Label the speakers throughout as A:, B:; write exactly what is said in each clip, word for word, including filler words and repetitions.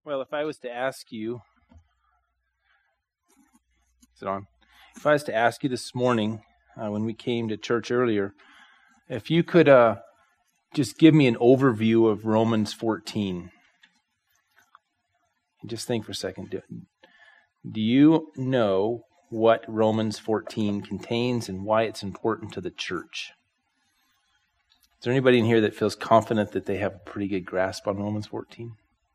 A: Well, if I was to ask you, is it on? If I was to ask you this morning, uh, when we came to church earlier, if you could uh, just give me an overview of Romans fourteen. Just think for a second. Do, do you know what Romans fourteen contains and why it's important to the church? Is there anybody in here that feels confident that they have a pretty good grasp on Romans fourteen?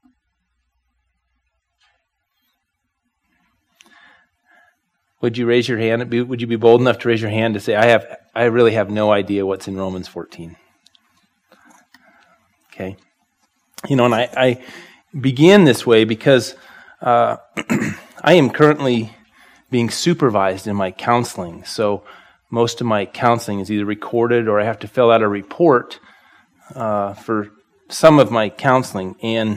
A: Would you raise your hand? Would you be bold enough to raise your hand to say, I have, I really have no idea what's in Romans fourteen? Okay. You know, and I, I begin this way because uh, I am currently being supervised in my counseling. So most of my counseling is either recorded or I have to fill out a report uh, for some of my counseling. And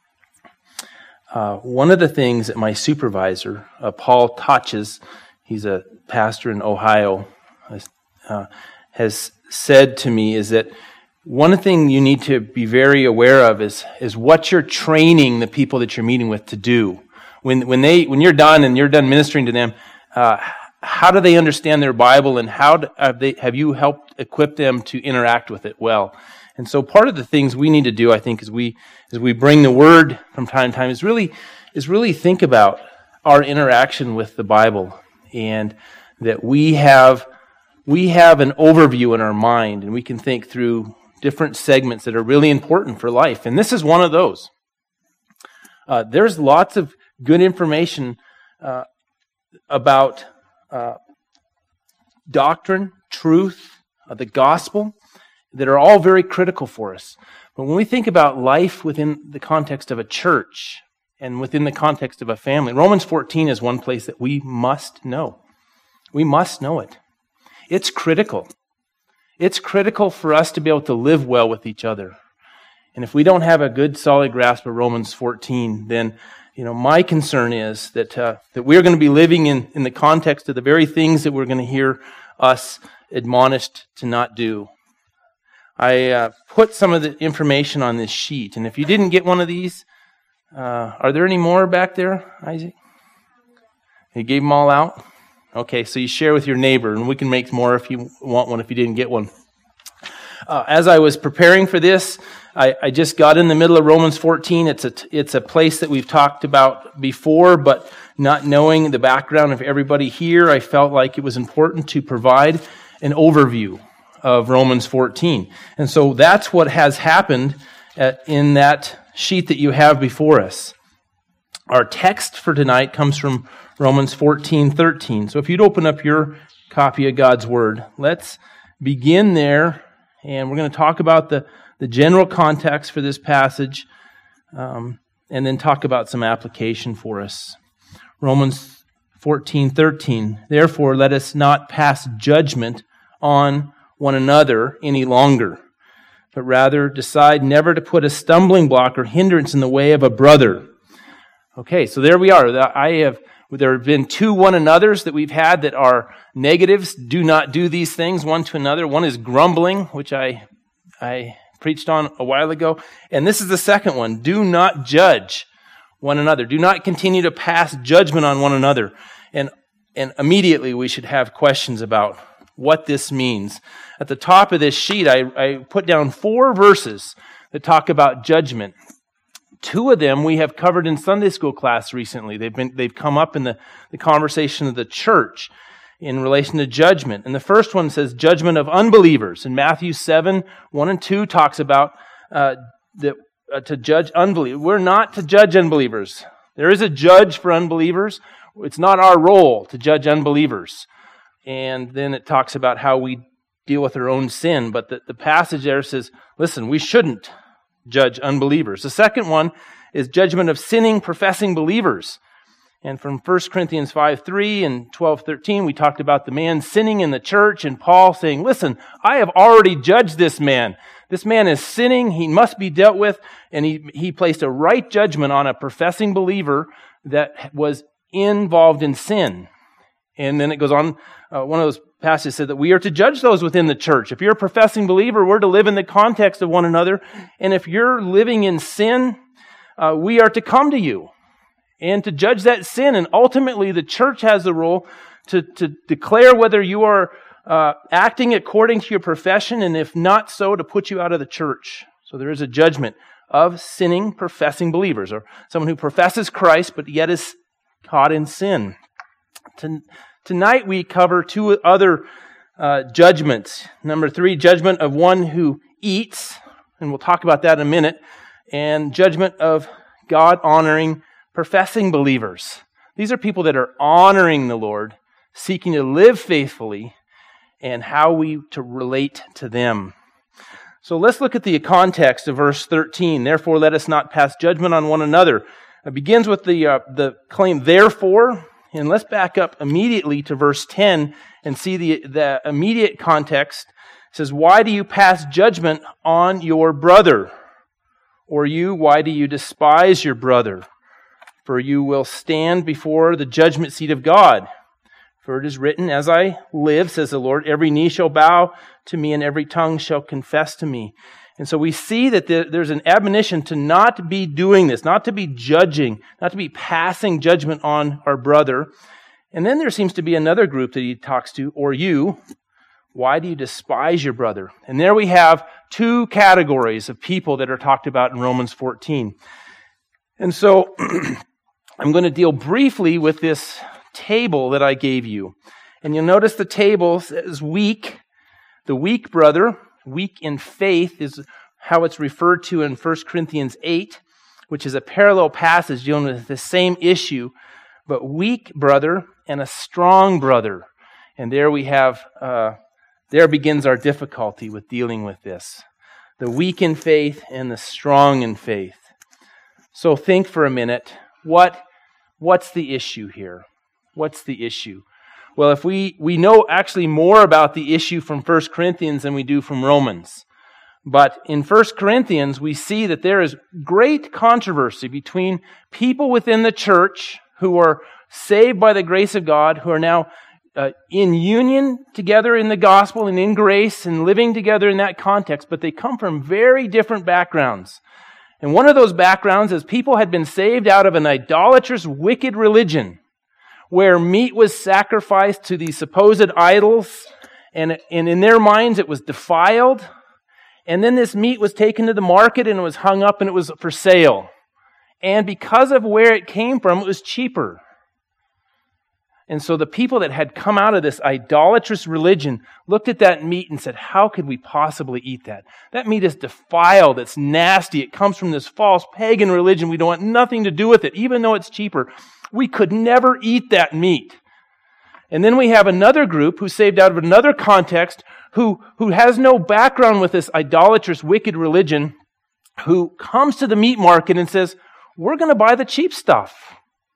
A: uh, one of the things that my supervisor, uh, Paul Totches, he's a pastor in Ohio, uh, has said to me is that one thing you need to be very aware of is, is what you're training the people that you're meeting with to do. When when they when you're done and you're done ministering to them, uh, how do they understand their Bible, and how do, have they have you helped equip them to interact with it well? And so part of the things we need to do, I think, as we as we bring the Word from time to time, is really is really think about our interaction with the Bible, and that we have we have an overview in our mind, and we can think through different segments that are really important for life. And this is one of those. Uh, there's lots of good information uh, about uh, doctrine, truth, uh, the gospel, that are all very critical for us. But when we think about life within the context of a church and within the context of a family, Romans fourteen is one place that we must know. We must know it. It's critical. It's critical for us to be able to live well with each other. And if we don't have a good, solid grasp of Romans fourteen, then, you know, my concern is that uh, that we're going to be living in, in the context of the very things that we're going to hear us admonished to not do. I uh, put some of the information on this sheet, and if you didn't get one of these, uh, are there any more back there, Isaac? You gave them all out? Okay, so you share with your neighbor, and we can make more if you want one, if you didn't get one. Uh, as I was preparing for this, I, I just got in the middle of Romans fourteen. It's a, it's a place that we've talked about before, but not knowing the background of everybody here, I felt like it was important to provide an overview of Romans fourteen. And so that's what has happened at, in that sheet that you have before us. Our text for tonight comes from Romans fourteen thirteen. So if you'd open up your copy of God's Word, let's begin there, and we're going to talk about the, the general context for this passage, um, and then talk about some application for us. Romans fourteen thirteen. Therefore, let us not pass judgment on one another any longer, but rather decide never to put a stumbling block or hindrance in the way of a brother. Okay, so there we are. I have There have been two one another's that we've had that are negatives. Do not do these things one to another. One is grumbling, which I I preached on a while ago. And this is the second one. Do not judge one another. Do not continue to pass judgment on one another. And, and immediately we should have questions about what this means. At the top of this sheet, I, I put down four verses that talk about judgment. Two of them we have covered in Sunday school class recently. They've been they've come up in the, the conversation of the church in relation to judgment. And the first one says judgment of unbelievers. And Matthew seven, one and two talks about uh, that uh, to judge unbelievers. We're not to judge unbelievers. There is a judge for unbelievers. It's not our role to judge unbelievers. And then it talks about how we deal with our own sin. But the, the passage there says, listen, we shouldn't judge unbelievers. The second one is judgment of sinning, professing believers. And from First Corinthians five three and twelve thirteen, we talked about the man sinning in the church, and Paul saying, listen, I have already judged this man. This man is sinning. He must be dealt with. And he, he placed a right judgment on a professing believer that was involved in sin. And then it goes on, uh, one of those passages said that we are to judge those within the church. If you're a professing believer, we're to live in the context of one another. And if you're living in sin, uh, we are to come to you and to judge that sin. And ultimately, the church has the role to, to declare whether you are uh, acting according to your profession, and if not so, to put you out of the church. So there is a judgment of sinning, professing believers, or someone who professes Christ but yet is caught in sin. Tonight we cover two other uh, judgments. Number three, judgment of one who eats, and we'll talk about that in a minute, and judgment of God-honoring, professing believers. These are people that are honoring the Lord, seeking to live faithfully, and how we to relate to them. So let's look at the context of verse thirteen. Therefore, let us not pass judgment on one another. It begins with the uh, the claim, therefore, and let's back up immediately to verse ten and see the, the immediate context. It says, why do you pass judgment on your brother? Or you, why do you despise your brother? For you will stand before the judgment seat of God. For it is written, as I live, says the Lord, every knee shall bow to me and every tongue shall confess to me. And so we see that there's an admonition to not be doing this, not to be judging, not to be passing judgment on our brother. And then there seems to be another group that he talks to, or you, why do you despise your brother? And there we have two categories of people that are talked about in Romans fourteen. And so I'm going to deal briefly with this table that I gave you. And you'll notice the table says weak. The weak brother, weak in faith, is how it's referred to in First Corinthians eight, which is a parallel passage dealing with the same issue, but weak brother and a strong brother. And there we have, uh, there begins our difficulty with dealing with this. The weak in faith and the strong in faith. So think for a minute, what, what's the issue here? What's the issue? Well, if we, we know actually more about the issue from First Corinthians than we do from Romans. But in First Corinthians, we see that there is great controversy between people within the church who are saved by the grace of God, who are now uh, in union together in the gospel and in grace and living together in that context, but they come from very different backgrounds. And one of those backgrounds is people had been saved out of an idolatrous, wicked religion, where meat was sacrificed to these supposed idols, and, and in their minds it was defiled. And then this meat was taken to the market and it was hung up and it was for sale. And because of where it came from, it was cheaper. And so the people that had come out of this idolatrous religion looked at that meat and said, how could we possibly eat that? That meat is defiled, it's nasty, it comes from this false pagan religion, we don't want nothing to do with it, even though it's cheaper. We could never eat that meat. And then we have another group who's saved out of another context, who, who has no background with this idolatrous, wicked religion, who comes to the meat market and says, we're going to buy the cheap stuff.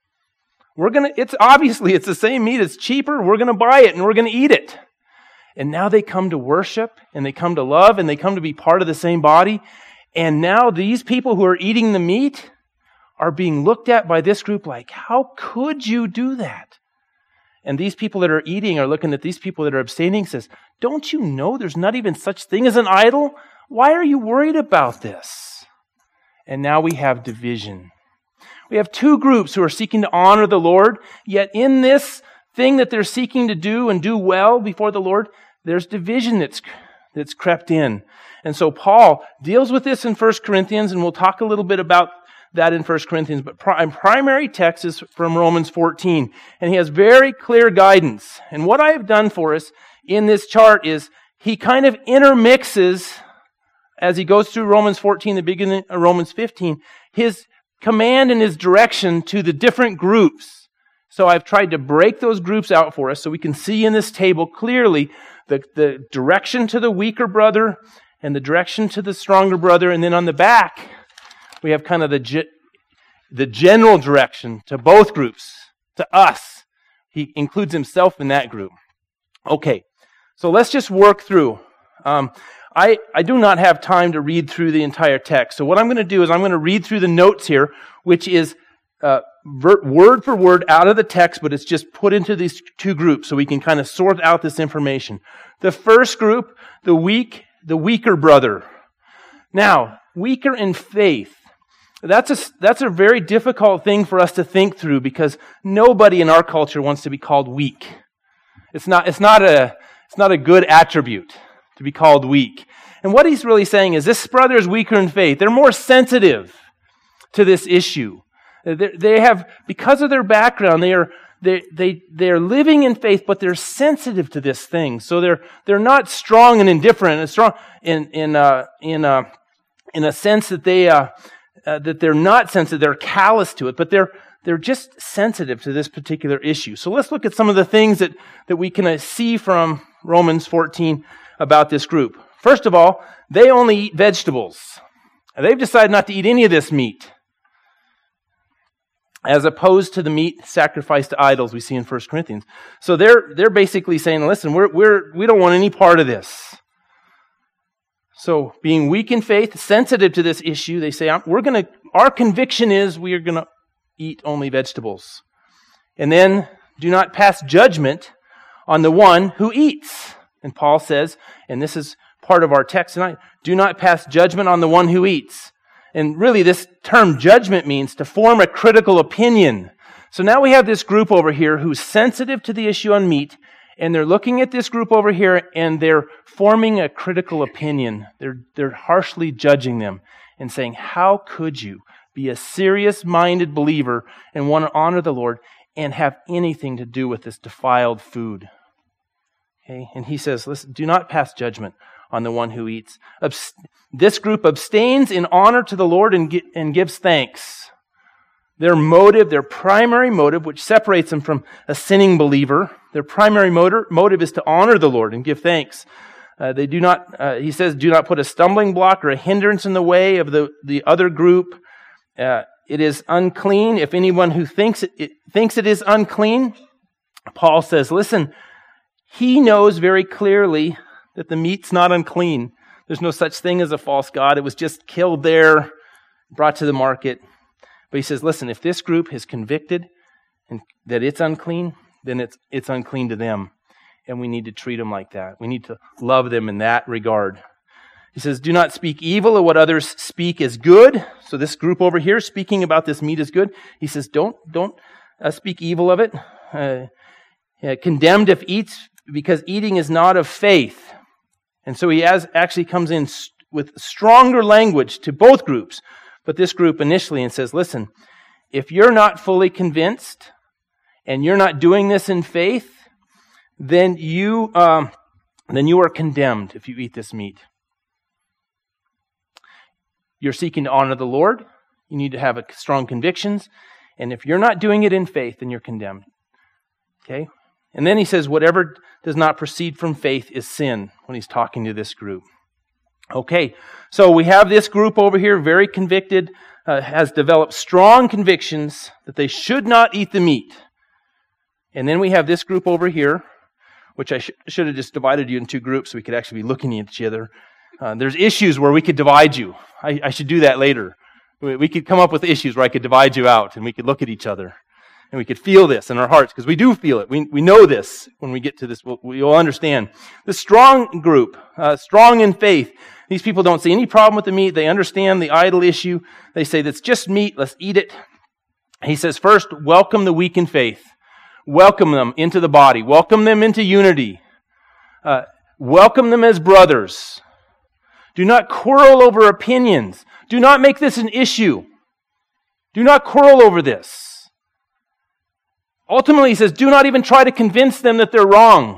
A: We're going to, it's obviously, it's the same meat, it's cheaper, we're going to buy it and we're going to eat it. And now they come to worship and they come to love and they come to be part of the same body. And now these people who are eating the meat are being looked at by this group like, how could you do that? And these people that are eating are looking at these people that are abstaining, says, don't you know there's not even such thing as an idol? Why are you worried about this? And now we have division. We have two groups who are seeking to honor the Lord, yet in this thing that they're seeking to do and do well before the Lord, there's division that's, that's crept in. And so Paul deals with this in First Corinthians, and we'll talk a little bit about that in First Corinthians, but pri- primary text is from Romans fourteen, and he has very clear guidance. And what I have done for us in this chart is he kind of intermixes, as he goes through Romans fourteen, the beginning of Romans fifteen, his command and his direction to the different groups. So I've tried to break those groups out for us so we can see in this table clearly the, the direction to the weaker brother and the direction to the stronger brother, and then on the back we have kind of the ge- the general direction to both groups, to us. He includes himself in that group. Okay, so let's just work through. Um, I, I do not have time to read through the entire text. So what I'm going to do is I'm going to read through the notes here, which is uh, ver- word for word out of the text, but it's just put into these two groups so we can kind of sort out this information. The first group, the weak, the weaker brother. Now, weaker in faith. That's a, that's a very difficult thing for us to think through because nobody in our culture wants to be called weak. It's not, it's not a, it's not a good attribute to be called weak. And what he's really saying is this brother is weaker in faith. They're more sensitive to this issue. They, they have, because of their background, they are, they, they, they're living in faith, but they're sensitive to this thing. So they're, they're not strong and indifferent and strong in, in, uh, in, uh, in a sense that they, uh, Uh, that they're not sensitive, they're callous to it, but they're they're just sensitive to this particular issue. So let's look at some of the things that, that we can uh, see from Romans fourteen about this group. First of all, they only eat vegetables. They've decided not to eat any of this meat, as opposed to the meat sacrificed to idols we see in First Corinthians. So they're they're basically saying, listen, we're we're we don't want any part of this. So, being weak in faith, sensitive to this issue, they say, we're going to, our conviction is we are going to eat only vegetables. And then, do not pass judgment on the one who eats. And Paul says, and this is part of our text tonight, do not pass judgment on the one who eats. And really, this term judgment means to form a critical opinion. So now we have this group over here who's sensitive to the issue on meat, and they're looking at this group over here, and they're forming a critical opinion. They're, they're harshly judging them and saying, how could you be a serious-minded believer and want to honor the Lord and have anything to do with this defiled food? Okay, and he says, listen, do not pass judgment on the one who eats. Abst- this group abstains in honor to the Lord and, gi- and gives thanks. Their motive, their primary motive, which separates them from a sinning believer, their primary motive, motive is to honor the Lord and give thanks. Uh, they do not, uh, he says, do not put a stumbling block or a hindrance in the way of the, the other group. Uh, it is unclean. If anyone who thinks it, it thinks it is unclean, Paul says, listen, he knows very clearly that the meat's not unclean. There's no such thing as a false god. It was just killed there, brought to the market. But he says, listen, if this group is convicted and that it's unclean, then it's it's unclean to them. And we need to treat them like that. We need to love them in that regard. He says, do not speak evil of what others speak as good. So this group over here speaking about this meat is good. He says, don't don't uh, speak evil of it. Uh, uh, condemned if eats, because eating is not of faith. And so he has actually comes in st- with stronger language to both groups. But this group initially and says, listen, if you're not fully convinced and you're not doing this in faith, then you um, then you are condemned if you eat this meat. You're seeking to honor the Lord. You need to have a strong convictions. And if you're not doing it in faith, then you're condemned. Okay? And then he says, whatever does not proceed from faith is sin, when he's talking to this group. Okay, so we have this group over here, very convicted, uh, has developed strong convictions that they should not eat the meat. And then we have this group over here, which I sh- should have just divided you in two groups so we could actually be looking at each other. Uh, there's issues where we could divide you. I, I should do that later. We, we could come up with issues where I could divide you out and we could look at each other. And we could feel this in our hearts, because we do feel it. We we know this when we get to this. We'll, we'll understand. The strong group, uh, strong in faith. These people don't see any problem with the meat. They understand the idol issue. They say, that's just meat. Let's eat it. He says, first, welcome the weak in faith. Welcome them into the body. Welcome them into unity. Uh, welcome them as brothers. Do not quarrel over opinions. Do not make this an issue. Do not quarrel over this. Ultimately, he says, do not even try to convince them that they're wrong.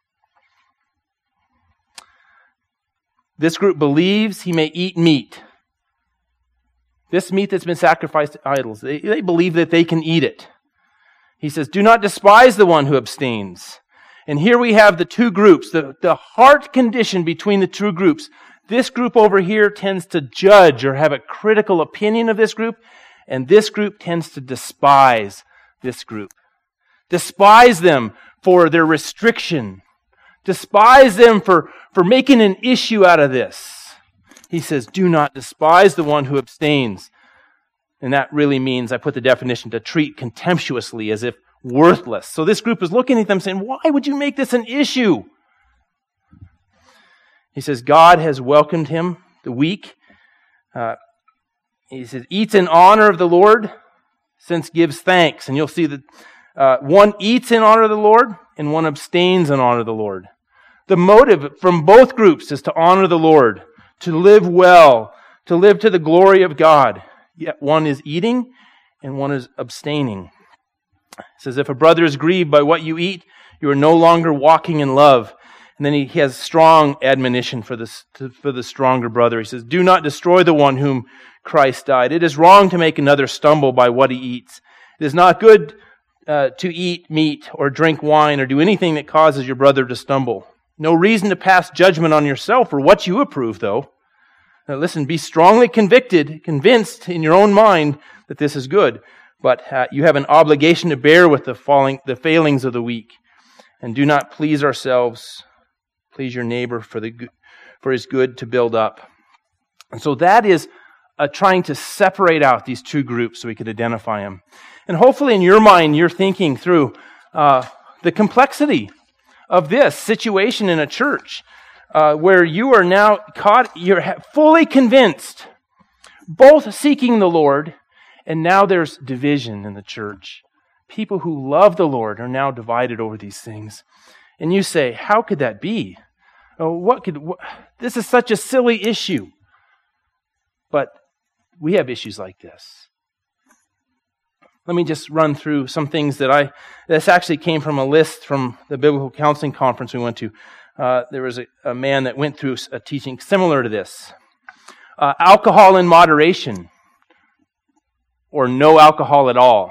A: This group believes he may eat meat. This meat that's been sacrificed to idols, they, they believe that they can eat it. He says, do not despise the one who abstains. And here we have the two groups, the, the heart condition between the two groups. This group over here tends to judge or have a critical opinion of this group, and this group tends to despise this group. Despise them for their restriction. Despise them for, for making an issue out of this. He says, do not despise the one who abstains. And that really means, I put the definition, to treat contemptuously as if worthless. So this group is looking at them saying, why would you make this an issue? He says, God has welcomed him, the weak. Uh, he says, eats in honor of the Lord, since gives thanks. And you'll see that uh, one eats in honor of the Lord, and one abstains in honor of the Lord. The motive from both groups is to honor the Lord, to live well, to live to the glory of God. Yet one is eating, and one is abstaining. It says, if a brother is grieved by what you eat, you are no longer walking in love. And then he has strong admonition for this for the stronger brother. He says, do not destroy the one whom Christ died. It is wrong to make another stumble by what he eats. It is not good uh, to eat meat or drink wine or do anything that causes your brother to stumble. No reason to pass judgment on yourself or what you approve, though. Now listen, be strongly convicted, convinced in your own mind that this is good. But uh, you have an obligation to bear with the falling, the failings of the weak. And do not please ourselves. Please your neighbor for the good, for his good to build up. And so that is uh, trying to separate out these two groups so we could identify them. And hopefully in your mind you're thinking through uh, the complexity of this situation in a church uh, where you are now caught, you're fully convinced, both seeking the Lord, and now there's division in the church. People who love the Lord are now divided over these things. And you say, how could that be? Oh, what could what, this is such a silly issue. But we have issues like this. Let me just run through some things that I, this actually came from a list from the Biblical Counseling Conference we went to. Uh, there was a, a man that went through a teaching similar to this. Uh, alcohol in moderation, or no alcohol at all.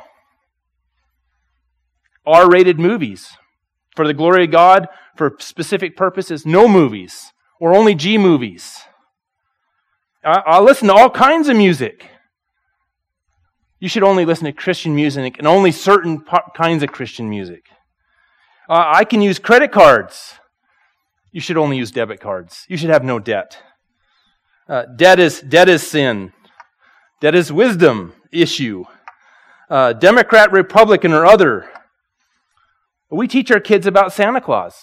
A: R-rated movies. For the glory of God, for specific purposes, no movies, or only G movies. I, I'll listen to all kinds of music. You should only listen to Christian music and only certain po- kinds of Christian music. Uh, I can use credit cards. You should only use debit cards. You should have no debt. Uh, debt is debt is sin. Debt is wisdom issue. Uh, Democrat, Republican, or other. We teach our kids about Santa Claus.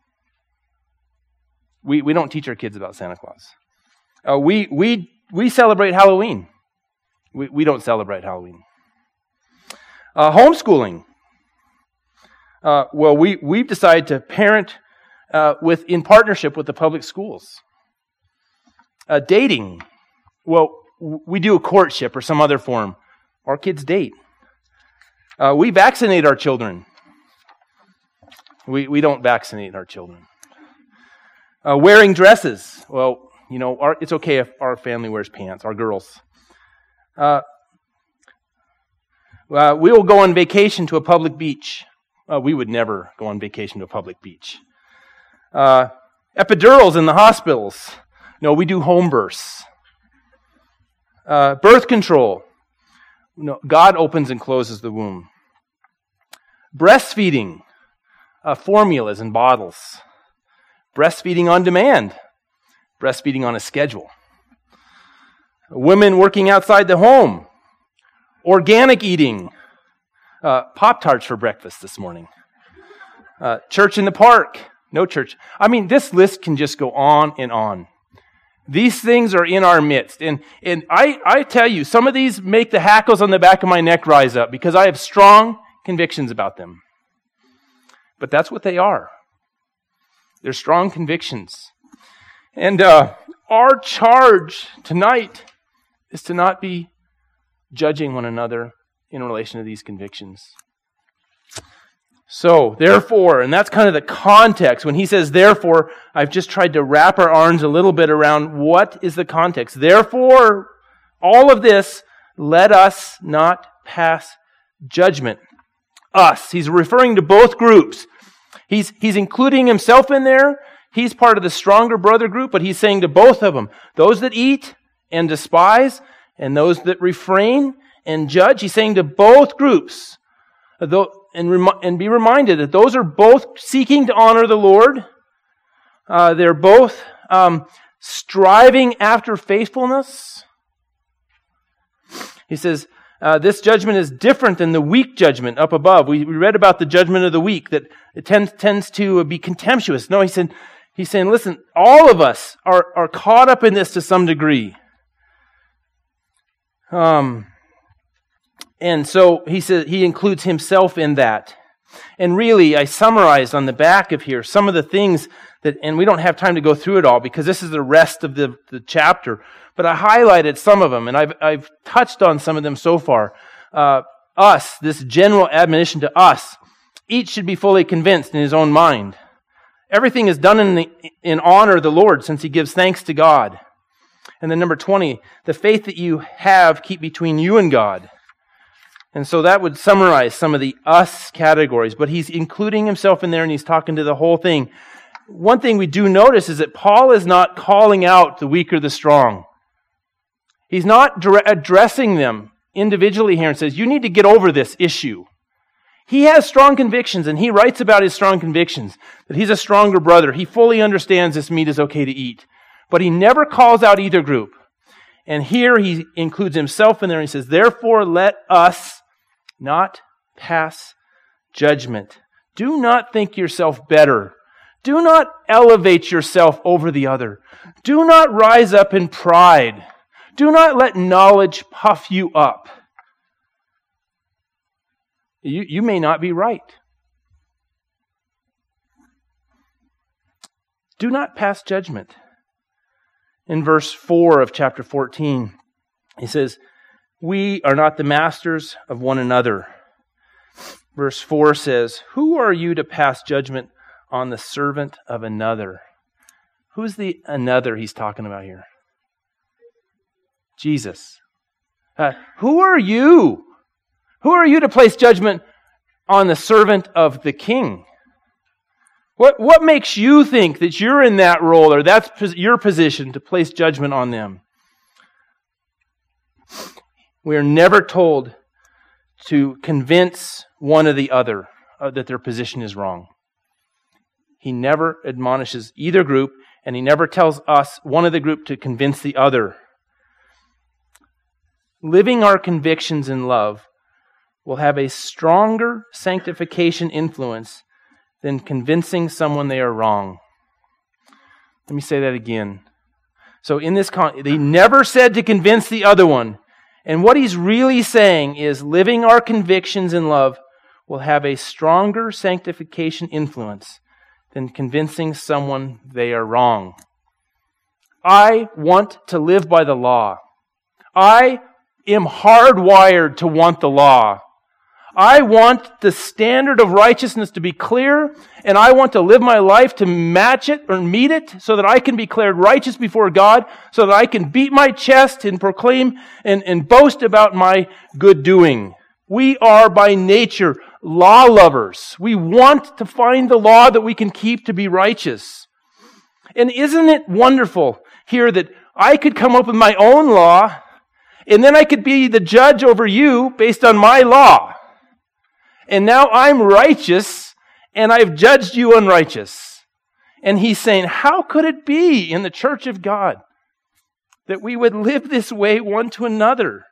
A: We we don't teach our kids about Santa Claus. Uh, we we we celebrate Halloween. We we don't celebrate Halloween. Uh, homeschooling. Uh, well, we we've decided to parent uh, with in partnership with the public schools. Uh, dating. Well, we do a courtship or some other form. Our kids date. Uh, we vaccinate our children. We we don't vaccinate our children. Uh, wearing dresses. Well, you know, our, it's okay if our family wears pants, our girls. Uh, uh, we will go on vacation to a public beach. Uh, we would never go on vacation to a public beach. Uh, epidurals in the hospitals. No, we do home births. Uh, birth control. No, God opens and closes the womb. Breastfeeding. Uh, formulas and bottles. Breastfeeding on demand. Breastfeeding on a schedule. Women working outside the home. Organic eating. Uh, Pop-Tarts for breakfast this morning. Uh, church in the park. No church. I mean, this list can just go on and on. These things are in our midst. And, and I, I tell you, some of these make the hackles on the back of my neck rise up because I have strong convictions about them. But that's what they are. They're strong convictions. And uh, our charge tonight is to not be judging one another in relation to these convictions. So, therefore, and that's kind of the context. When he says therefore, I've just tried to wrap our arms a little bit around what is the context. Therefore, all of this, let us not pass judgment. Us. He's referring to both groups. He's, he's including himself in there. He's part of the stronger brother group, but he's saying to both of them, those that eat and despise, and those that refrain and judge. He's saying to both groups, and, rem- and be reminded that those are both seeking to honor the Lord. Uh, they're both um, striving after faithfulness. He says, Uh, this judgment is different than the weak judgment up above. We, we read about the judgment of the weak, that it tends, tends to be contemptuous. No, he said, he's saying, listen, all of us are, are caught up in this to some degree. Um, and so he says he includes himself in that. And really, I summarized on the back of here some of the things that, and we don't have time to go through it all because this is the rest of the, the chapter, but I highlighted some of them, and I've, I've touched on some of them so far. Uh, us, this general admonition to us, each should be fully convinced in his own mind. Everything is done in, the, in honor of the Lord, since he gives thanks to God. And then number twenty, the faith that you have keep between you and God. And so that would summarize some of the us categories, but he's including himself in there and he's talking to the whole thing. One thing we do notice is that Paul is not calling out the weak or the strong. He's not addressing them individually here and says, you need to get over this issue. He has strong convictions, and he writes about his strong convictions, that he's a stronger brother. He fully understands this meat is okay to eat. But he never calls out either group. And here he includes himself in there, and he says, therefore let us not pass judgment. Do not think yourself better. Do not elevate yourself over the other. Do not rise up in pride. Do not let knowledge puff you up. You, you may not be right. Do not pass judgment. In verse four of chapter fourteen, he says, we are not the masters of one another. Verse four says, who are you to pass judgment on the servant of another? Who's the another he's talking about here? Jesus. Uh, who are you? Who are you to place judgment on the servant of the king? What, what makes you think that you're in that role or that's your position to place judgment on them? We are never told to convince one or the other uh, that their position is wrong. He never admonishes either group, and he never tells us, one of the group, to convince the other. Living our convictions in love will have a stronger sanctification influence than convincing someone they are wrong. Let me say that again. So in this, con- he never said to convince the other one. And what he's really saying is living our convictions in love will have a stronger sanctification influence than convincing someone they are wrong. I want to live by the law. I am hardwired to want the law. I want the standard of righteousness to be clear, and I want to live my life to match it or meet it so that I can be declared righteous before God, so that I can beat my chest and proclaim and, and boast about my good doing. We are by nature law lovers. We want to find the law that we can keep to be righteous. And isn't it wonderful here that I could come up with my own law, and then I could be the judge over you based on my law. And now I'm righteous, and I've judged you unrighteous. And he's saying, how could it be in the church of God that we would live this way one to another?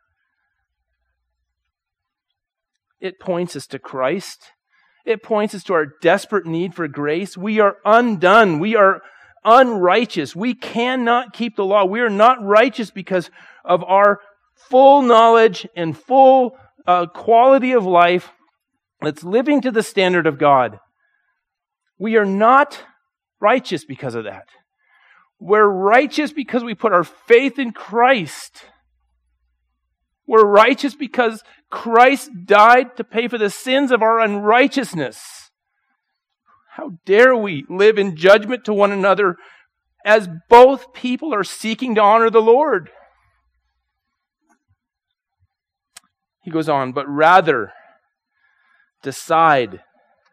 A: It points us to Christ. It points us to our desperate need for grace. We are undone. We are unrighteous. We cannot keep the law. We are not righteous because of our full knowledge and full uh, quality of life that's living to the standard of God. We are not righteous because of that. We're righteous because we put our faith in Christ. We're righteous because Christ died to pay for the sins of our unrighteousness. How dare we live in judgment to one another as both people are seeking to honor the Lord? He goes on, but rather decide.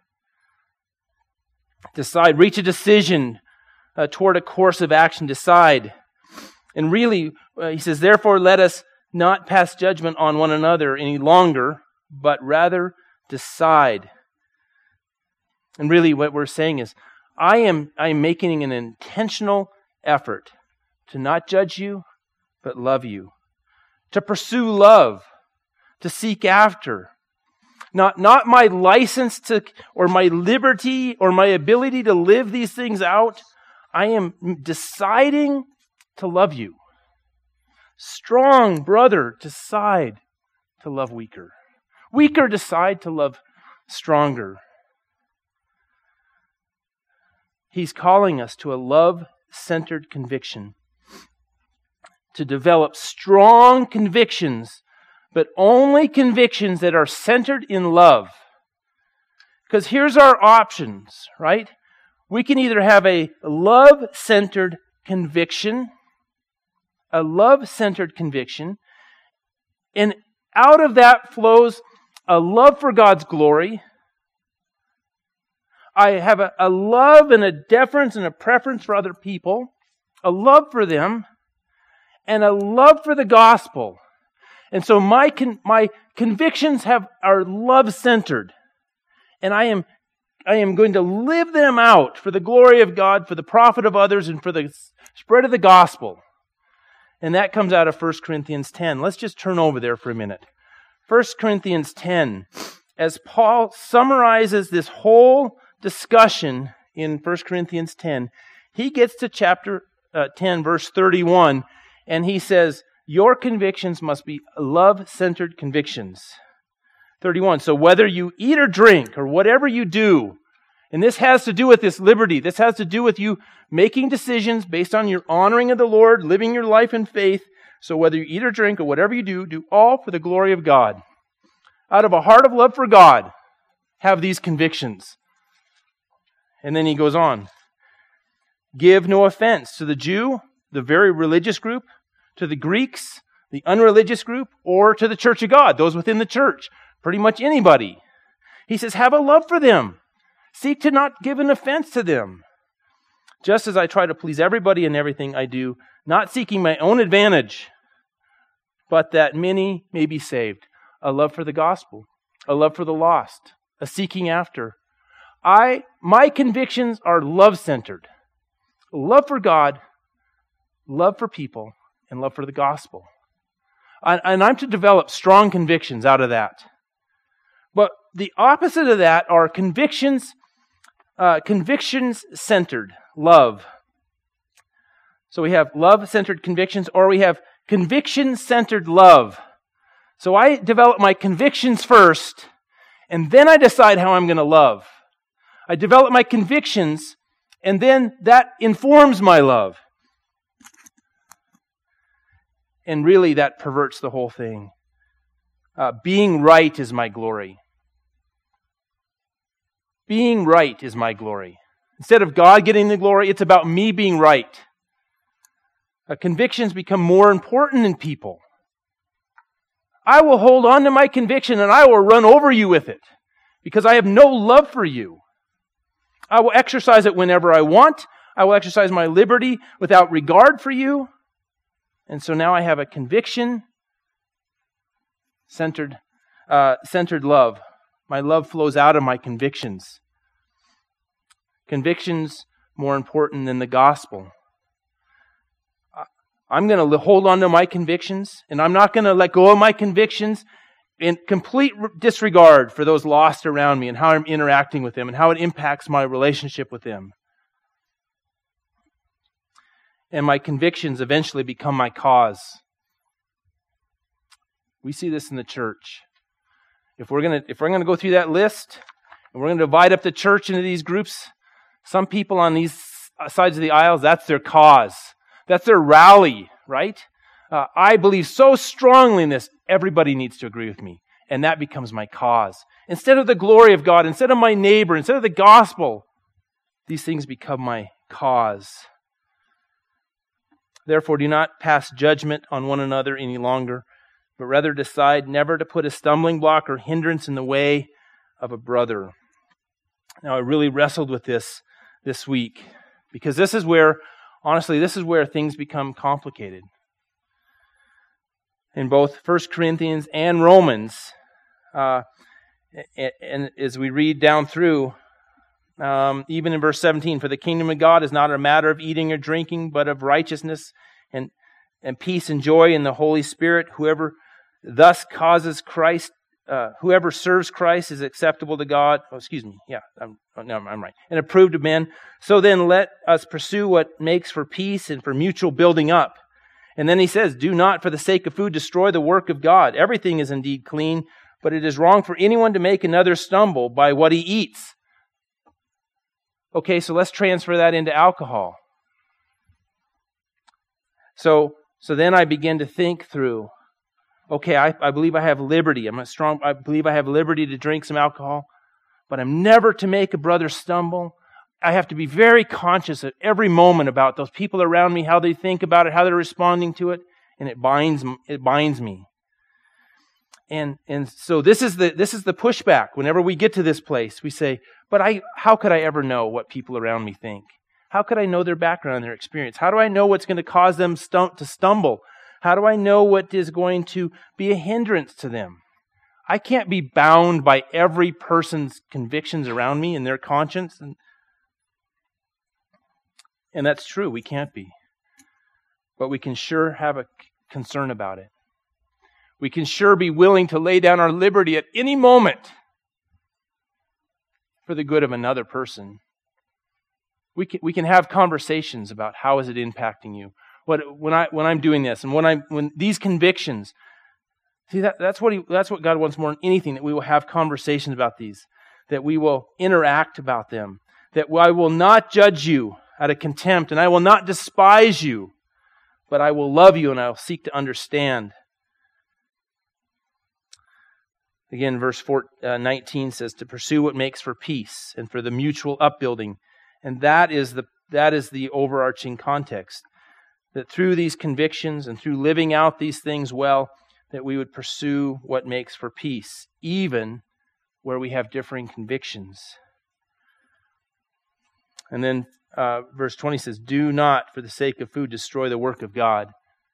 A: Decide. Reach a decision uh, toward a course of action. Decide. And really, uh, he says, therefore let us not pass judgment on one another any longer, but rather decide. And really what we're saying is, I am, I am making an intentional effort to not judge you, but love you. To pursue love. To seek after. Not, not my license to, or my liberty, or my ability to live these things out. I am deciding to love you. Strong brother decide to love weaker. Weaker decide to love stronger. He's calling us to a love-centered conviction, to develop strong convictions, but only convictions that are centered in love. Because here's our options, right? We can either have a love-centered conviction, a love-centered conviction, and out of that flows a love for God's glory. I have a, a love and a deference and a preference for other people, a love for them, and a love for the gospel. And so my con- my convictions have are love-centered, and I am I am going to live them out for the glory of God, for the profit of others, and for the spread of the gospel. And that comes out of First Corinthians ten. Let's just turn over there for a minute. First Corinthians ten, as Paul summarizes this whole discussion in First Corinthians ten, he gets to chapter uh, ten, verse thirty-one, and he says, your convictions must be love-centered convictions. thirty-one, so whether you eat or drink or whatever you do, and this has to do with this liberty, this has to do with you making decisions based on your honoring of the Lord, living your life in faith. So whether you eat or drink or whatever you do, do all for the glory of God. Out of a heart of love for God, have these convictions. And then he goes on. Give no offense to the Jew, the very religious group, to the Greeks, the unreligious group, or to the church of God, those within the church, pretty much anybody. He says, have a love for them. Seek to not give an offense to them. Just as I try to please everybody in everything I do, not seeking my own advantage, but that many may be saved. A love for the gospel, a love for the lost, a seeking after. I, my convictions are love-centered. Love for God, love for people, and love for the gospel. And I'm to develop strong convictions out of that. But the opposite of that are convictions, uh, convictions-centered love. So we have love-centered convictions, or we have conviction-centered love. So I develop my convictions first, and then I decide how I'm going to love. I develop my convictions, and then that informs my love. And really, that perverts the whole thing. Uh, being right is my glory. Being right is my glory. Instead of God getting the glory, it's about me being right. Uh, convictions become more important in people. I will hold on to my conviction and I will run over you with it because I have no love for you. I will exercise it whenever I want. I will exercise my liberty without regard for you. And so now I have a conviction centered, uh, centered love. My love flows out of my convictions. Convictions more important than the gospel. I'm going to hold on to my convictions, and I'm not going to let go of my convictions in complete disregard for those lost around me and how I'm interacting with them and how it impacts my relationship with them. And my convictions eventually become my cause. We see this in the church. If we're going to if we're going to go through that list and we're going to divide up the church into these groups, some people on these sides of the aisles, that's their cause. That's their rally, right? Uh, I believe so strongly in this, everybody needs to agree with me. And that becomes my cause. Instead of the glory of God, instead of my neighbor, instead of the gospel, these things become my cause. Therefore, do not pass judgment on one another any longer, but rather decide never to put a stumbling block or hindrance in the way of a brother. Now, I really wrestled with this this week, because this is where, honestly, this is where things become complicated. In both First Corinthians and Romans, uh, and, and as we read down through, um, even in verse seventeen, for the kingdom of God is not a matter of eating or drinking, but of righteousness and, and peace and joy in the Holy Spirit. Whoever thus causes Christ, uh, whoever serves Christ is acceptable to God. Oh, excuse me. Yeah, I'm, oh, no, I'm right. And approved of men. So then let us pursue what makes for peace and for mutual building up. And then he says, do not for the sake of food destroy the work of God. Everything is indeed clean, but it is wrong for anyone to make another stumble by what he eats. Okay, so let's transfer that into alcohol. So, so then I begin to think through, okay, I, I believe I have liberty. I'm a strong, I believe I have liberty to drink some alcohol, but I'm never to make a brother stumble. I have to be very conscious at every moment about those people around me, how they think about it, how they're responding to it, and it binds it binds me. And and so this is the this is the pushback. Whenever we get to this place, we say, "But I how could I ever know what people around me think? How could I know their background, their experience? How do I know what's going to cause them stum- to stumble? How do I know what is going to be a hindrance to them? I can't be bound by every person's convictions around me and their conscience." And, and that's true, we can't be. But we can sure have a concern about it. We can sure be willing to lay down our liberty at any moment for the good of another person. We can, we can have conversations about how is it impacting you. What when I when I'm doing this and when I when these convictions, see that that's what he, that's what God wants more than anything, that we will have conversations about these, that we will interact about them, that I will not judge you out of contempt and I will not despise you, but I will love you and I will seek to understand. Again, verse four, uh, nineteen says to pursue what makes for peace and for the mutual upbuilding. And that is the that is the overarching context. That through these convictions and through living out these things well, that we would pursue what makes for peace, even where we have differing convictions. And then uh, verse twenty says, do not, for the sake of food, destroy the work of God.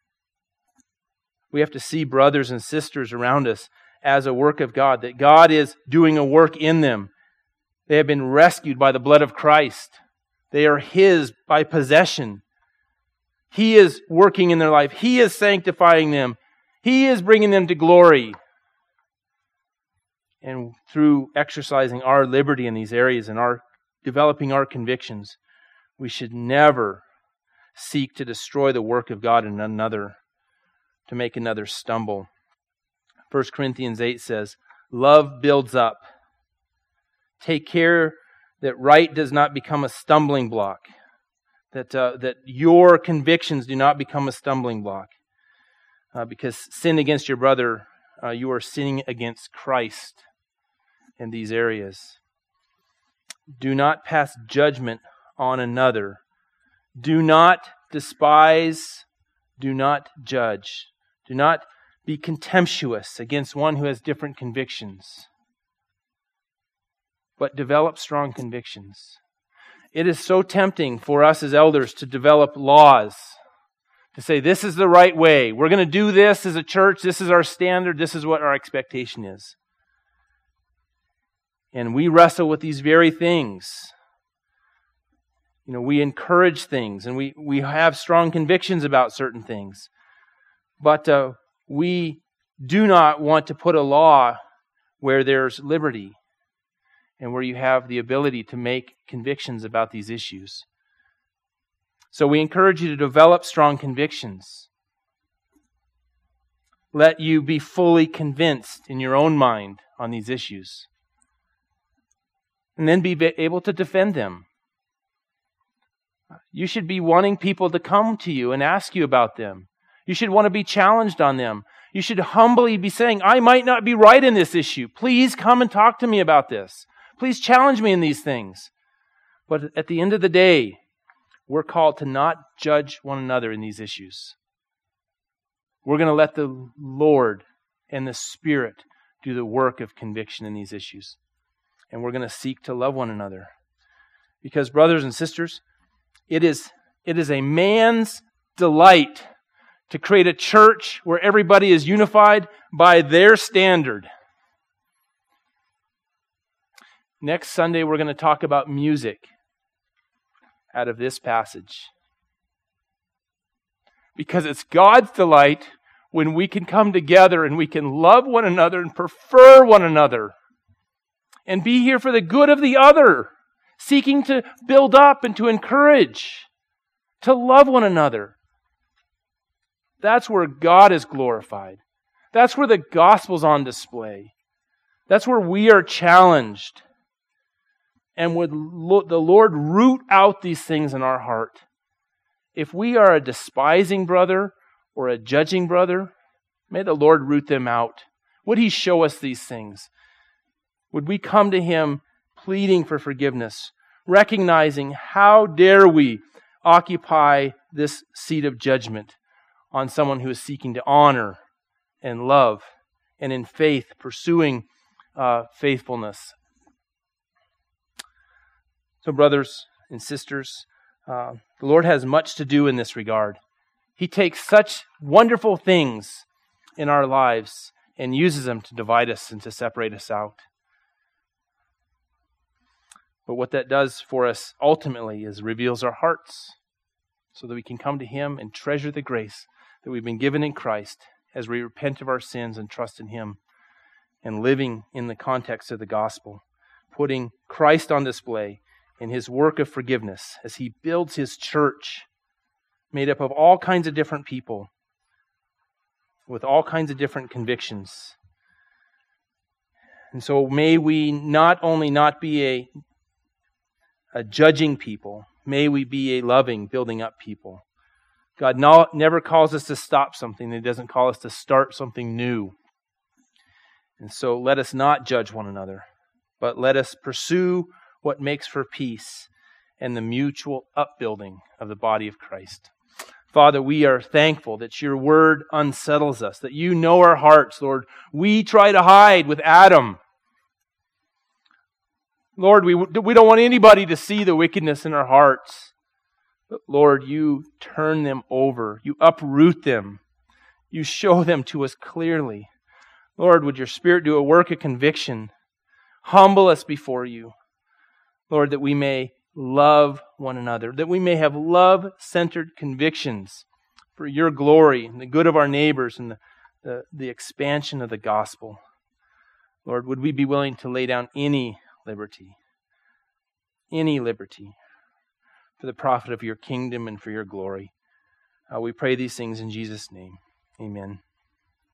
A: We have to see brothers and sisters around us as a work of God, that God is doing a work in them. They have been rescued by the blood of Christ. They are His by possession. He is working in their life. He is sanctifying them. He is bringing them to glory. And through exercising our liberty in these areas and our developing our convictions, we should never seek to destroy the work of God in another, to make another stumble. First Corinthians eight says, love builds up. Take care that right does not become a stumbling block. That uh, that your convictions do not become a stumbling block. Uh, because sin against your brother, uh, you are sinning against Christ in these areas. Do not pass judgment on another. Do not despise. Do not judge. Do not be contemptuous against one who has different convictions. But develop strong convictions. It is so tempting for us as elders to develop laws, to say this is the right way. We're going to do this as a church. This is our standard. This is what our expectation is. And we wrestle with these very things. You know, we encourage things and we, we have strong convictions about certain things. But uh, we do not want to put a law where there's liberty and where you have the ability to make convictions about these issues. So we encourage you to develop strong convictions. Let you be fully convinced in your own mind on these issues. And then be able to defend them. You should be wanting people to come to you and ask you about them. You should want to be challenged on them. You should humbly be saying, I might not be right in this issue. Please come and talk to me about this. Please challenge me in these things. But at the end of the day, we're called to not judge one another in these issues. We're going to let the Lord and the Spirit do the work of conviction in these issues. And we're going to seek to love one another. Because, brothers and sisters, it is, it is a man's delight to create a church where everybody is unified by their standard. Next Sunday, we're going to talk about music out of this passage. Because it's God's delight when we can come together and we can love one another and prefer one another and be here for the good of the other, seeking to build up and to encourage, to love one another. That's where God is glorified. That's where the gospel's on display. That's where we are challenged. And would the Lord root out these things in our heart. If we are a despising brother or a judging brother, may the Lord root them out. Would He show us these things? Would we come to Him pleading for forgiveness, recognizing how dare we occupy this seat of judgment on someone who is seeking to honor and love and in faith pursuing uh, faithfulness. So brothers and sisters, uh, the Lord has much to do in this regard. He takes such wonderful things in our lives and uses them to divide us and to separate us out. But what that does for us ultimately is reveals our hearts so that we can come to Him and treasure the grace that we've been given in Christ as we repent of our sins and trust in Him and living in the context of the gospel, putting Christ on display in His work of forgiveness as He builds His church made up of all kinds of different people with all kinds of different convictions. And so may we not only not be a, a judging people, may we be a loving, building up people. God no, never calls us to stop something. He doesn't call us to start something new. And so let us not judge one another, but let us pursue what makes for peace and the mutual upbuilding of the body of Christ. Father, we are thankful that your word unsettles us, that you know our hearts, Lord. We try to hide with Adam. Lord, we, we don't want anybody to see the wickedness in our hearts. But Lord, you turn them over. You uproot them. You show them to us clearly. Lord, would your Spirit do a work of conviction? Humble us before you. Lord, that we may love one another, that we may have love-centered convictions for your glory and the good of our neighbors and the, the, the expansion of the gospel. Lord, would we be willing to lay down any liberty, any liberty for the profit of your kingdom and for your glory. Uh, we pray these things in Jesus' name. Amen.